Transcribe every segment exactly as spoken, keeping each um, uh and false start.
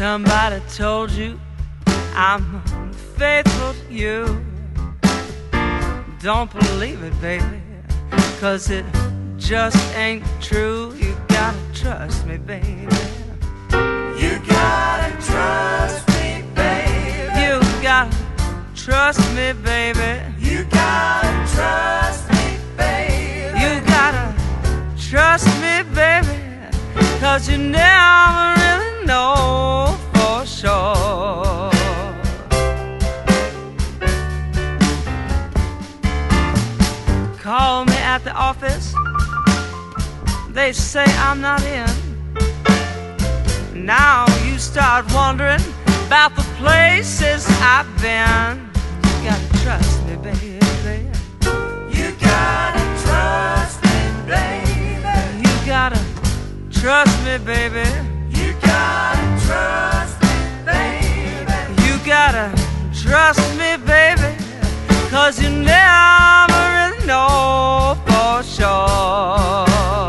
Somebody told you I'm unfaithful to you. Don't believe it, baby, 'cause it just ain't true. You gotta trust me, baby. You gotta trust me, baby. You gotta trust me, baby. You gotta trust me, baby. You gotta trust me, baby, 'cause you never really know for sure. Call me at the office, they say I'm not in. Now you start wondering about the places I've been. You gotta trust me, baby. You gotta trust me, baby. You gotta trust me, baby. You gotta trust me, baby. You gotta trust me, baby, 'cause you never really know for sure.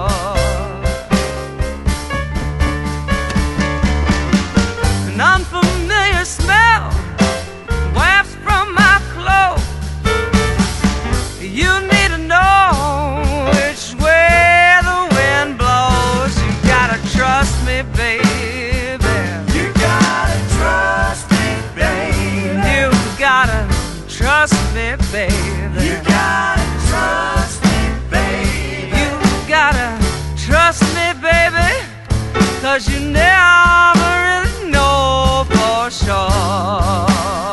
An unfamiliar smell wafts from my clothes. You need to know which way the wind blows. You gotta trust me, baby. You gotta trust me, baby. You gotta trust me, baby. You gotta trust me, baby. You gotta trust me, baby, 'cause you never really know for sure.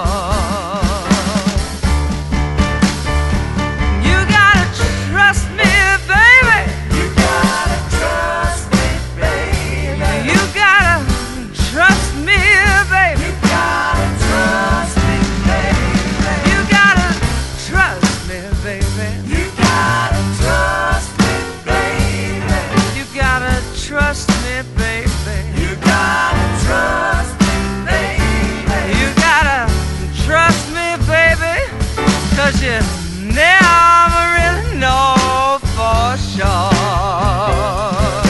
You gotta trust me, baby. You gotta trust me, baby. You gotta trust me, baby. You gotta trust me, baby. You gotta trust me, baby. You gotta trust me, baby. You gotta trust me, baby. You gotta trust me, baby. You gotta trust me, baby, 'cause you never really know for sure.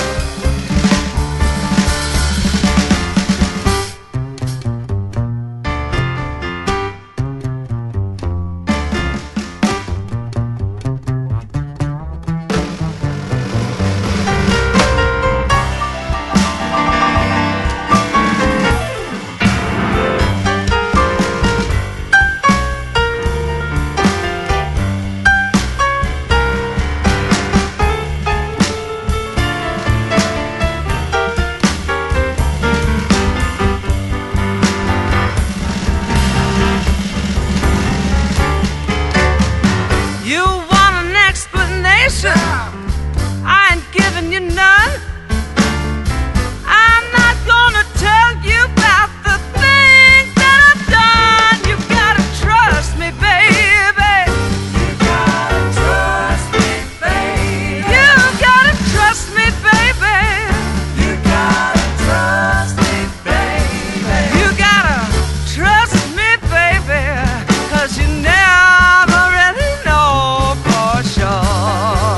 You want an explanation? I ain't giving you none. I'm not gonna tell you about the things that I've done. You gotta trust me, baby. You gotta trust me, baby. You gotta trust me, baby. You gotta trust me, baby. You gotta trust me, baby, 'cause you never really know for sure.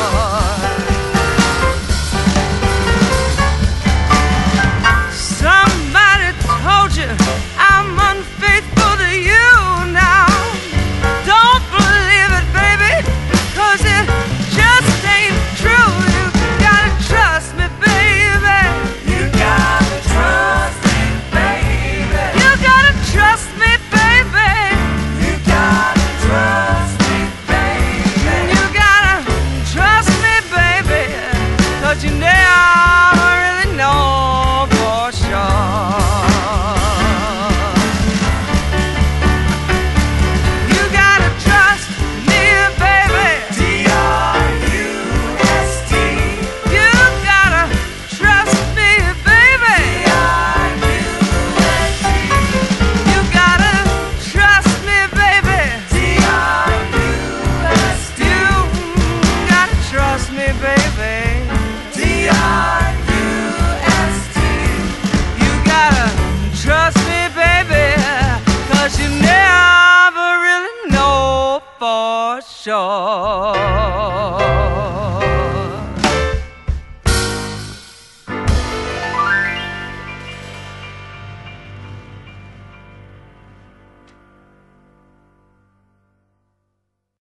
Somebody told you I'm unfaithful to you now. Don't believe it, baby, 'cause it just ain't true. You gotta trust me, baby. You gotta trust me, baby. You gotta trust me, baby. You gotta trust me, baby. You gotta trust me, baby, 'cause you never really know for sure. You gotta trust me, baby. D R U S T. You gotta trust me, baby. D R U S T. You gotta trust me, baby. D R U S T. You gotta trust me, baby. D R U S T. You gotta trust me, baby, 'cause you never really know for sure.